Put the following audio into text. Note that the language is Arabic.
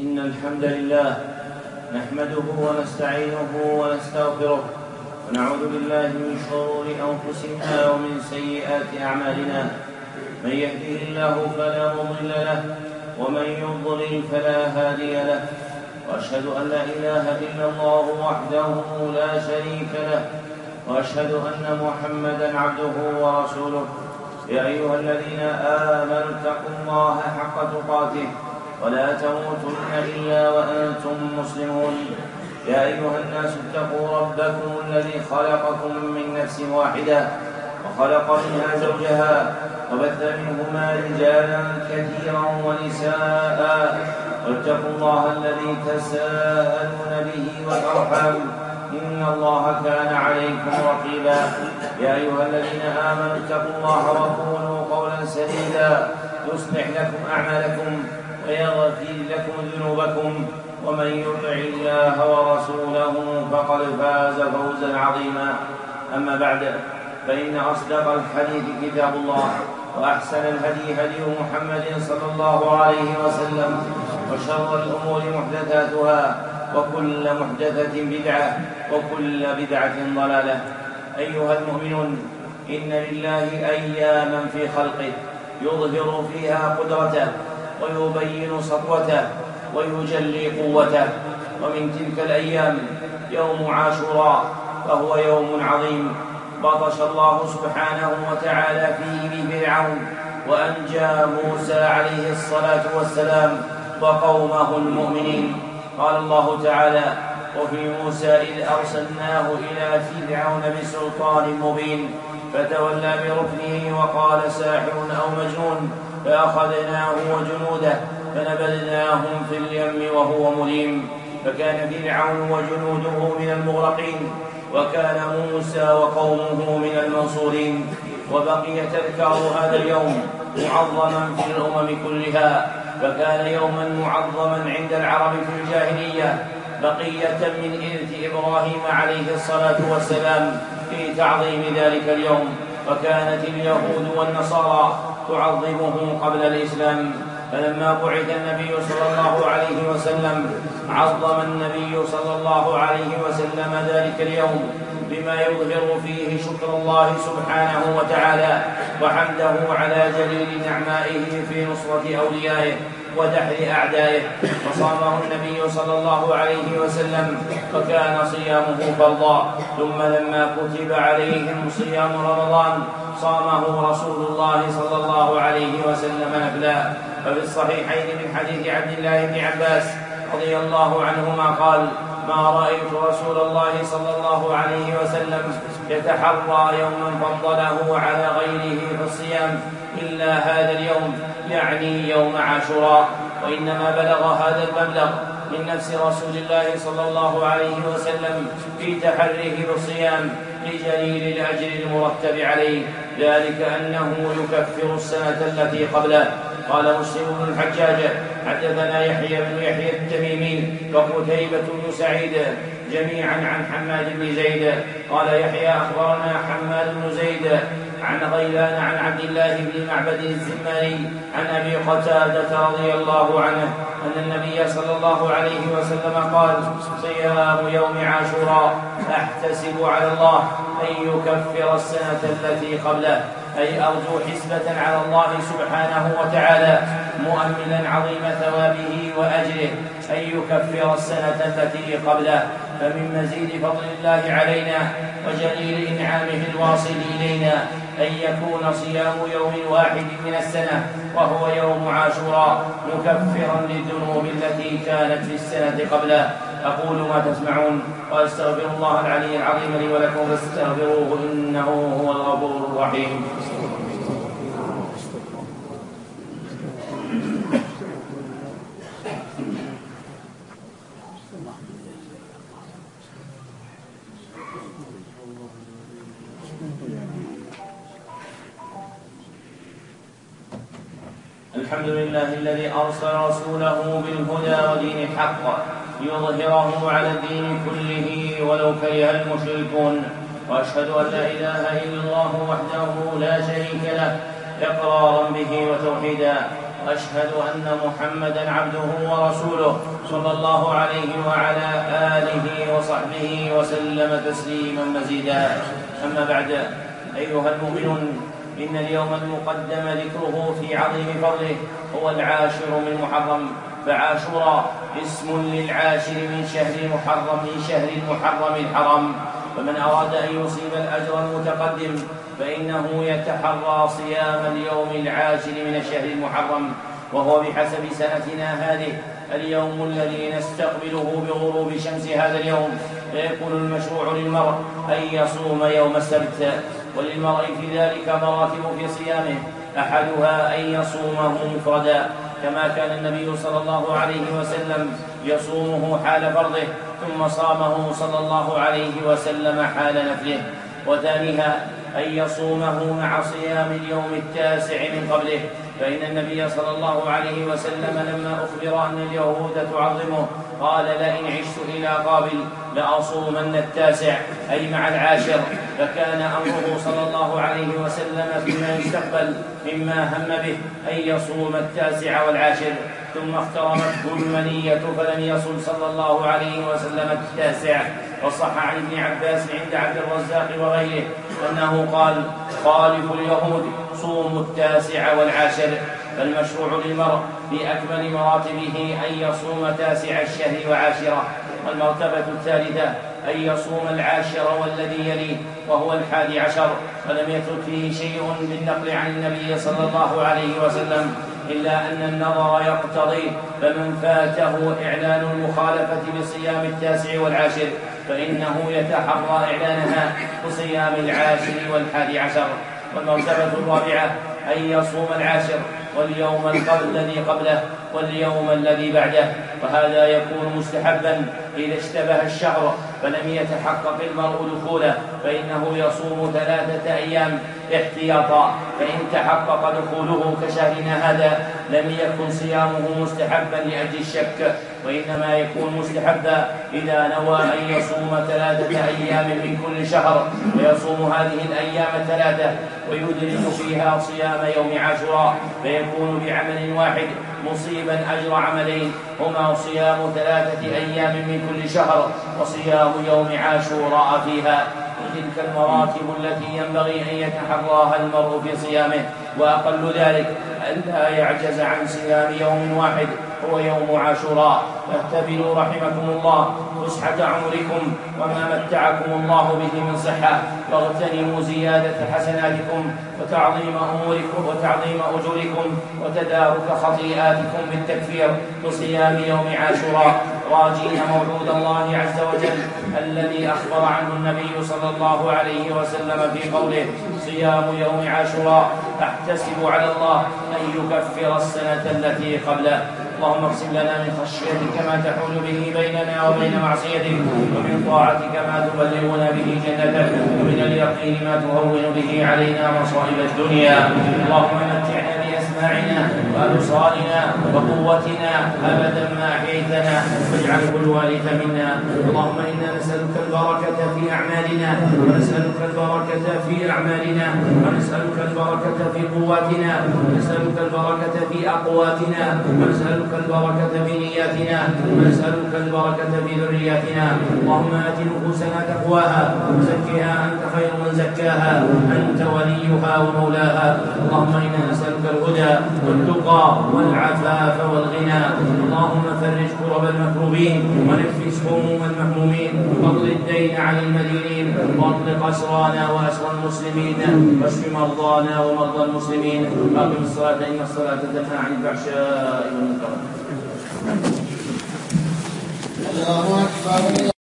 إن الحمد لله نحمده ونستعينه ونستغفره ونعوذ بالله من شرور أنفسنا ومن سيئات أعمالنا. من يهده الله فلا مضل له ومن يضلل فلا هادي له، وأشهد أن لا إله إلا الله وحده لا شريك له، وأشهد أن محمدا عبده ورسوله. يا أيها الذين آمنوا اتقوا الله حق تقاته ولا تموتن إلا وأنتم مسلمون. يا أيها الناس اتقوا ربكم الذي خلقكم من نفس واحدة وخلق منها زوجها وبث منهما رجالا كثيرا ونساء، واتقوا الله الذي تساءلون به والأرحام إن الله كان عليكم رقيبا. يا أيها الذين آمنوا اتقوا الله وقولوا قولا سديدا يصلح لكم أعمالكم ويغفر لكم ذنوبكم، ومن يطع الله ورسوله فقد فاز فوزا عظيما. أما بعد، فإن أصدق الحديث كتاب الله، وأحسن الهدي هدي محمد صلى الله عليه وسلم، وشر الأمور محدثاتها، وكل محدثة بدعة، وكل بدعة ضلالة. أيها المؤمنون، إن لله أياما في خلقه يظهر فيها قدرته ويبين سطوته ويجلي قوته، ومن تلك الأيام يوم عاشوراء، فهو يوم عظيم بطش الله سبحانه وتعالى فيه بفرعون وأنجى موسى عليه الصلاة والسلام وقومه المؤمنين. قال الله تعالى: وفي موسى إذ أرسلناه إلى فرعون بسلطان مبين فتولى بركنه وقال ساحر أو مجنون، فأخذناه وجنوده فنبذناهم في اليم وهو مليم. فكان فرعون وجنوده من المغرقين، وكان موسى وقومه من المنصورين. وبقي تذكار هذا اليوم معظما في الأمم كلها، فكان يوما معظما عند العرب في الجاهلية، بقية من إرث إبراهيم عليه الصلاة والسلام في تعظيم ذلك اليوم. وكانت اليهود والنصارى تعظمه قبل الإسلام، فلما بعث النبي صلى الله عليه وسلم عظم النبي صلى الله عليه وسلم ذلك اليوم بما يظهر فيه شكر الله سبحانه وتعالى وحمده على جليل نعمائه في نصرة أوليائه ودحر أعدائه. وصامه النبي صلى الله عليه وسلم، وكان صيامه فرضا، ثم لما كتب عليهم صيام رمضان صامه رسول الله صلى الله عليه وسلم نفلا. ففي الصحيحين من حديث عبد الله بن عباس رضي الله عنهما قال: ما رأيت رسول الله صلى الله عليه وسلم يتحرى يوما فضله على غيره في الصيام إلا هذا اليوم، يعني يوم عاشوراء. وإنما بلغ هذا المبلغ من نفس رسول الله صلى الله عليه وسلم في تحريه بالصيام لجليل الأجر المرتب عليه، ذلك أنه يكفر السنة التي قبله. قال مسلم بن الحجاج: حدثنا يحيى بن يحيى التميمي وقتيبة بن سعيد جميعا عن حماد بن زيد. قال يحيى: أخبرنا حماد بن زيد عن غيلان عن عبد الله بن معبد الزماني عن أبي قتادة رضي الله عنه أن النبي صلى الله عليه وسلم قال: صيام يوم عاشوراء أحتسب على الله أن يكفر السنة التي قبله، أي أرجو حسبة على الله سبحانه وتعالى مؤملا عظيم ثوابه وأجره أن يكفر السنة التي قبله. فمن مزيد فضل الله علينا وجليل إنعامه الواصل إلينا أن يكون صيام يوم واحد من السنة وهو يوم عاشوراء مكفرا للذنوب التي كانت في السنة قبله. أقول ما تسمعون، وأستغفر الله العلي العظيم لي ولكم فاستغفروه إنه هو الغفور الرحيم. الحمد لله الذي أرسل رسوله بالهدى ودين الحق ليظهره على الدين كله ولو كره المشركون. وأشهد أن لا إله إلا الله وحده لا شريك له إقرارا به وتوحيدا، وأشهد أن محمدا عبده ورسوله صلى الله عليه وعلى آله وصحبه وسلم تسليما مزيدا. أما بعد، أيها المؤمنون، إن اليوم المقدم ذكره في عظيم فضله هو العاشر من محرم، فعاشوراء اسم للعاشر من شهر المحرم الحرام، فمن أراد أن يصيب الأجر المتقدم فإنه يتحرى صيام اليوم العاشر من الشهر المحرم، وهو بحسب سنتنا هذه اليوم الذي نستقبله بغروب شمس هذا اليوم، فيكون المشروع للمرء أن يصوم يوم السبت، وللمرء في ذلك مراتب في صيامه، أحدها أن يصومه مفردا كما كان النبي صلى الله عليه وسلم يصومه حال فرضه، ثم صامه صلى الله عليه وسلم حال نفله. وثانيها أن يصومه مع صيام اليوم التاسع من قبله، فإن النبي صلى الله عليه وسلم لما أخبر أن اليهود تعظمه قال: لئن عشت إلى قابل لأصومن التاسع، أي مع العاشر. فكان أمره صلى الله عليه وسلم فيما يستقبل مما هم به أن يصوم التاسع والعاشر، ثم اخترمته المنية فلم يصم صلى الله عليه وسلم التاسع. وصح عن ابن عباس عند عبد الرزاق وغيره أنه قال: خالفوا اليهود، صوموا التاسع والعاشر. فالمشروع للمرء بأكمل مراتبه أن يصوم تاسع الشهر وعاشره. والمرتبة الثالثة أن يصوم العاشر والذي يليه وهو 11، فلم يثبت فيه شيء بالنقل عن النبي صلى الله عليه وسلم إلا أن النظر يقتضي، فمن فاته إعلان المخالفة بصيام التاسع والعاشر فإنه يتحرى إعلانها بصيام العاشر وال11. والمرتبة الرابعة أن يصوم العاشر واليوم الذي قبله واليوم الذي بعده، وهذا يكون مستحبا إذا اشتبه الشهر فلم يتحقق المرء دخوله، فإنه يصوم 3 أيام احتياطا، فإن تحقق دخوله كشهرنا هذا لم يكن صيامه مستحبا لأجل الشك، وإنما يكون مستحبا إذا نوى أن يصوم 3 أيام من كل شهر، ويصوم هذه الأيام 3 ويدرك فيها صيام يوم عاشوراء، فيكون بعمل واحد مصيبا أجر عملين، هما صيام 3 أيام من كل شهر وصيام يوم عاشوراء فيها. تلك المراتب التي ينبغي أن يتحراها المرء في صيامه، وأقل ذلك أن لا يعجز عن صيام يوم واحد هو يوم عاشوراء. فاهتبلوا رحمكم الله فسحة عمركم وما متعكم الله به من صحة، واغتنموا زيادة حسناتكم وتعظيم أموركم وتعظيم أجوركم وتدارك خطيئاتكم بالتكفير بصيام يوم عاشوراء، راجين موعود الله عز وجل الذي أخبر عنه النبي صلى الله عليه وسلم في قوله: صيام يوم عاشوراء أحتسب على الله أن يكفر السنة التي قبله. اللهم اقسم لنا من خشيتك ما تحول به بيننا وبين معصيتك، ومن طاعتك ما تبلغنا به جنتك، ومن اليقين ما تهون به علينا مصائب الدنيا. اللهم متعنا بأسماعنا وأبصارنا وقوتنا أبدا ما أحييتنا، واجعله الوارث منا. اللهم إنا نسألك البركة في أعمالنا، ونسألك البركة في أعمالنا، ونسألك البركة في قواتنا، ونسألك البركة في أقواتنا، ونسألك البركة في نياتنا، ونسألك البركة في ذرياتنا. اللهم آت نفوسنا تقواها وزكها أنت خير من زكاها، أنت وليها ومولاها. اللهم إنا نسألك الهدى والتقى والعفاف والغنى. اللهم فرج كرب المكروبين ونفس هموم المهمومين، واقض الدين عن المدينين، واطلق أسرانا وأسرى المسلمين، واشف مرضانا ومرضى المسلمين. أقم الصلاة إن الصلاة تنهى عن الفحشاء والمنكر. الله أكبر.